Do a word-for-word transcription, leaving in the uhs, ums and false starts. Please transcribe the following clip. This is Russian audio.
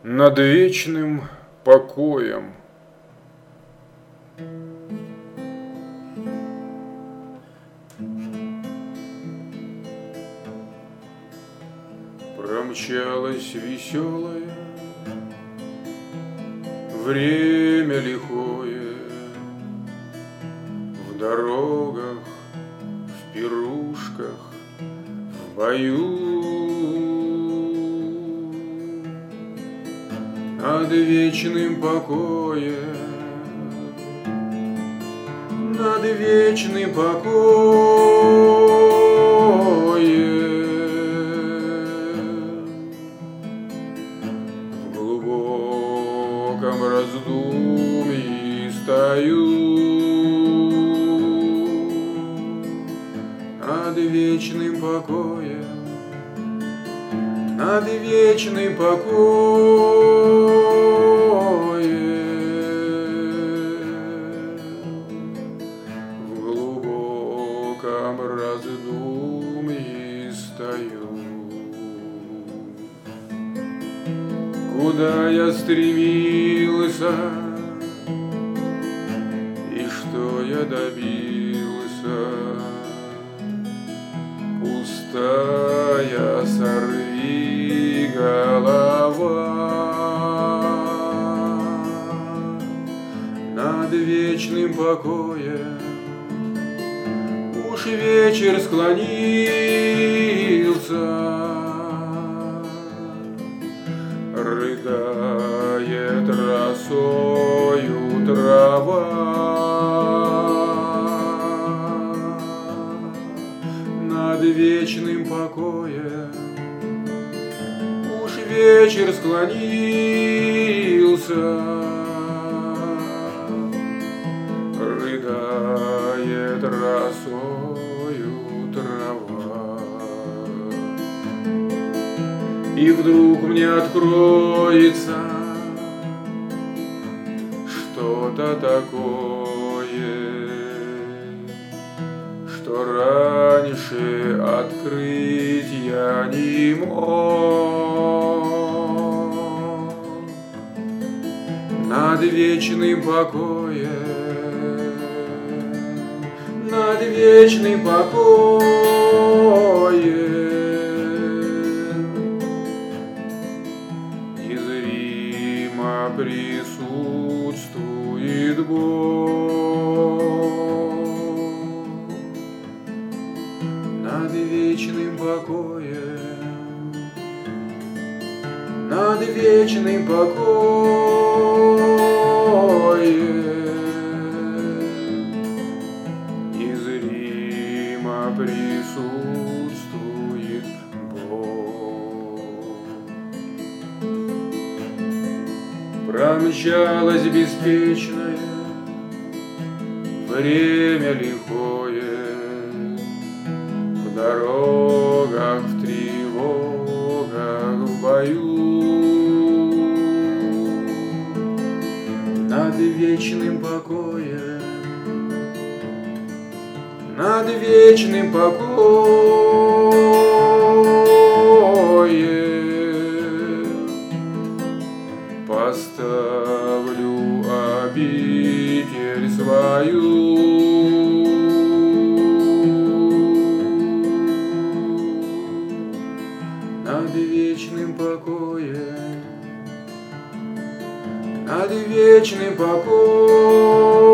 Над вечным покоем. Промчалось веселое время лихое в дорогах, в пирушках, в бою. Над вечным покоем, над вечным покоем, в глубоком раздумье стою. Над вечным покоем, над вечным покоем, в глубоком раздумье стою. Куда я стремился и что я добился? Пустая сорви голова. Над вечным покоем уж вечер склонился. Рыдает росою трава. Над вечным покоем уж вечер склонился. Рыдает росою трава. И вдруг мне откроется что-то такое, что раньше открыть я не мог. Над вечным покоем, над вечным покоем незримо присутствует Бог. Над вечным покоем, над вечным покоем незримо присутствует Бог. Промчалось беспечное время лихое в дорогах, в тревогах, в бою. Над вечным покоем, над вечным покоем поставлю обитель свою. Над вечным покоем, над вечным покоем